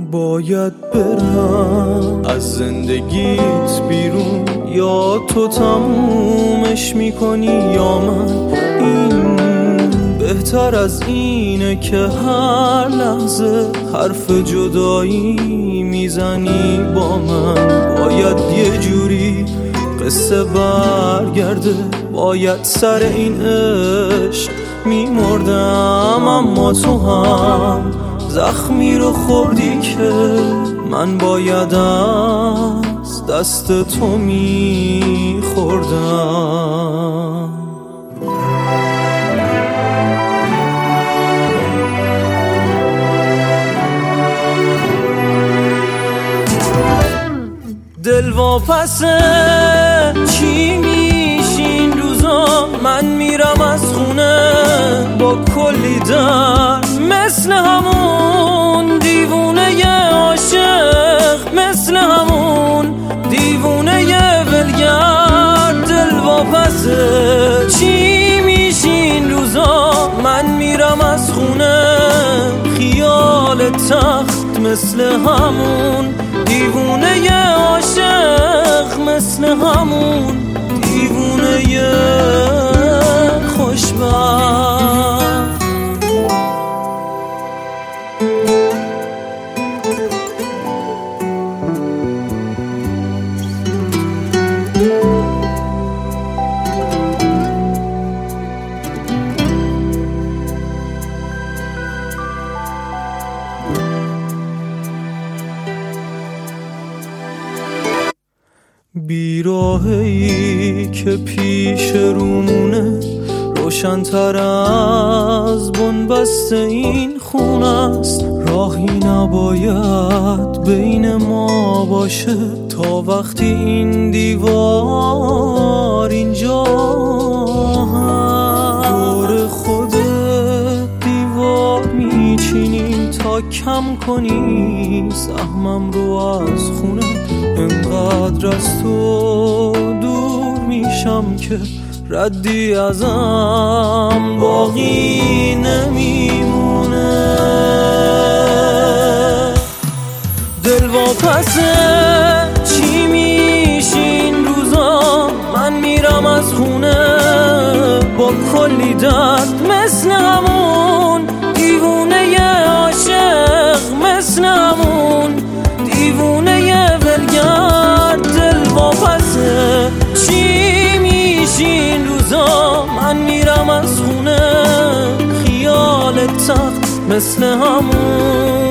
باید برم از زندگیت بیرون، یا تو تمومش میکنی یا من. این بهتر از اینه که هر لحظه حرف جدایی میزنی با من. باید یه جوری قصه برگرده، باید سر این عشق میمردم، اما تو هم زخمی رو خوردی که من باید از دست تو میخوردم. دل واپسه چی میشی این روزا؟ من میرم از خونه با کلی درد، مثل همون دیوونه ی عاشق، مثل همون دیوونه ی ولگرد. دل واپسه چی میشی این روزا؟ من میرم از خونه خیال تخت، مثل همون دیوونه ی عاشق، مثل همون دیوونه ی خوشبخت. بیراهی که پیش رومونه، روشن‌تر از بنبست این خونه است. راهی نباید بین ما باشه تا وقتی این دیوار اینجا هست. دور خودت دیوار میچینی تا کم کنی سهمم رو از خونه. اینقدر از تو دور میشم که ردی ازم باقی نمیمونه. دل واپسه چی میشی این روزا؟ من میرم از خونه با کلی درد، مثل همون دیوونه ی عاشق، مثل همون دیوونه ی ولگرد. دل واپسه چی میشی این روزا؟ من میرم از خونه خیال تخت، مثل همون